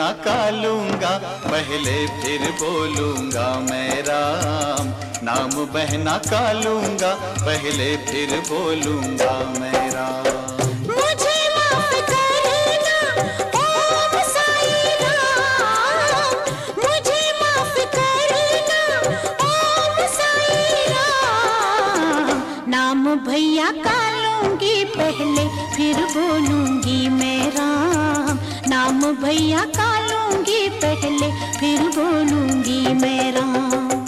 बहना का लूंगा, पहले फिर बोलूंगा मैं राम। नाम बहना का लूंगा, पहले फिर बोलूंगा मैं राम। मुझे माफ करना ओम साईं राम, मुझे माफ करना ओम साईं राम। नाम भैया का लूंगी, पहले फिर बोलूंगी मैं राम। नाम भैया का लूंगी, पहले फिर बोलूंगी मैं राम।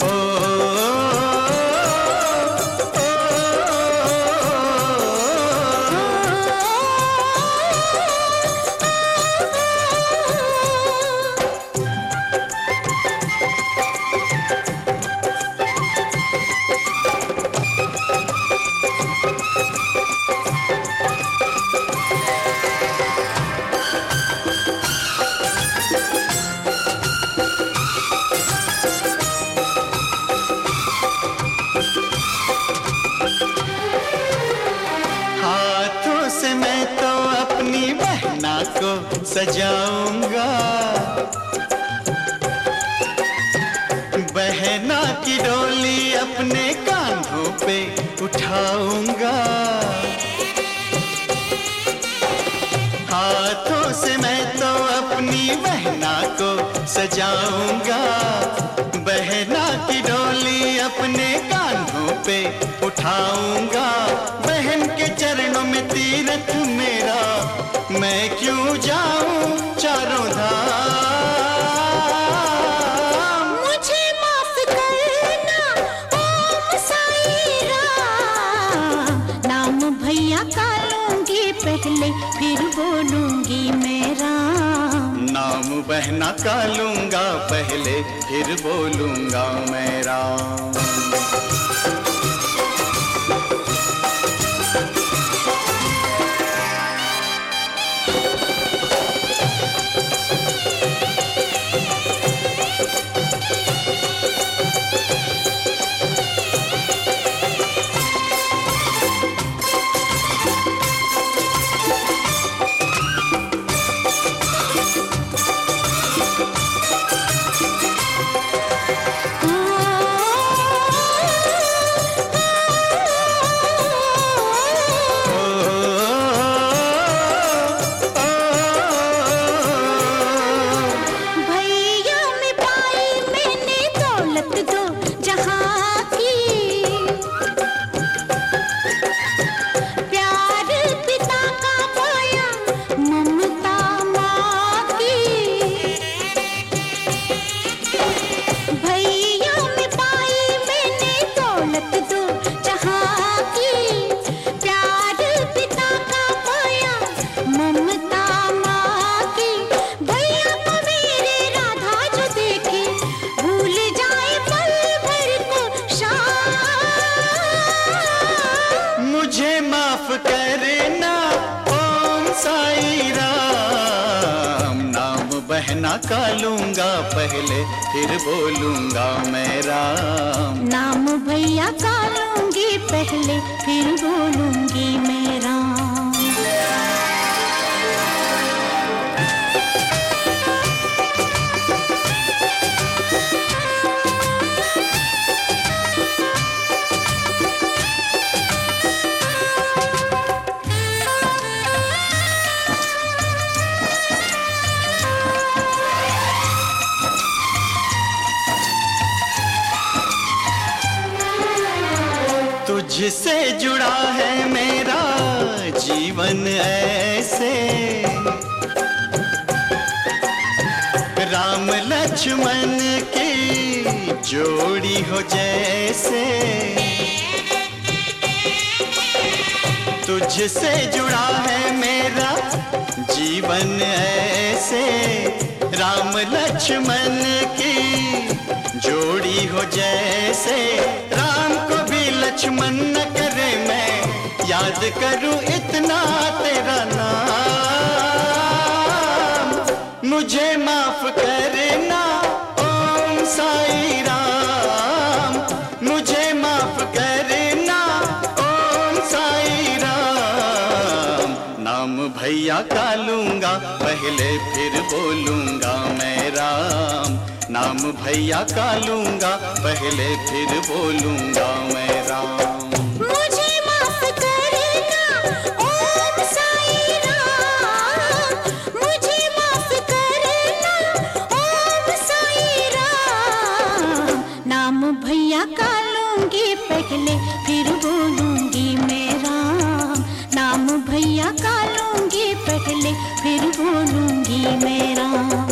हाथों से मैं तो अपनी बहना को सजाऊंगा, बहना की डोली अपने कांधों पे उठाऊंगा। हाथों से मैं तो अपनी बहना को सजाऊंगा, बहना की डोली अपने कांधों पे उठाऊंगा। बहन के चरणों में तीरथ मेरा, मैं क्यों जाऊं चारों धाम। मुझे माफ करना ओम साईं राम। नाम भैया का लूंगी, पहले फिर बोलूंगी मैं राम। नाम बहना का लूंगा, पहले फिर बोलूंगा मैं राम। मुझे माफ करना ओम साईं राम। नाम बहना का लूंगा, पहले फिर बोलूंगा मैं राम। नाम भैया का लूंगी, पहले फिर बोलूंगी मैं राम। तुझसे जुड़ा है मेरा जीवन ऐसे, राम लक्ष्मण की जोड़ी हो जैसे। तुझसे जुड़ा है मेरा जीवन ऐसे, राम लक्ष्मण की जोड़ी हो जैसे। राम को भी लक्ष्मण न करे, मैं याद करूं इतना तेरा नाम। मुझे माफ करना ओम साईं राम। मुझे माफ करना ओम साईं राम। नाम भैया भैया का लूंगा, पहले फिर बोलूंगा मैं राम। नाम भैया का लूंगा, पहले फिर बोलूंगा मैं राम। मुझे माफ करना ओम साईं राम, मुझे माफ करना ओम साईं राम। नाम भैया का लूंगी, पहले फिर बोलूंगी मैं राम। नाम भैया का लूंगी, पहले फिर बोलूंगी मैं राम।